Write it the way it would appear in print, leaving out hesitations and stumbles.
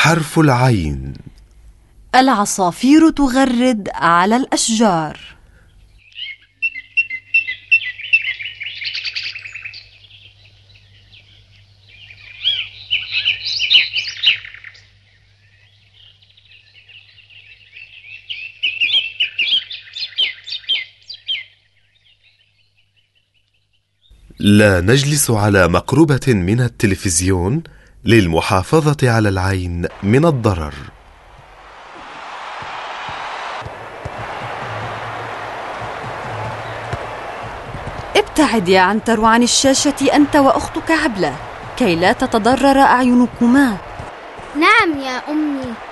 حرف العين. العصافير تغرد على الأشجار. لا نجلس على مقربة من التلفزيون للمحافظة على العين من الضرر. ابتعد يا عنتر عن الشاشة أنت وأختك عبلة كي لا تتضرر أعينكما. نعم يا أمي.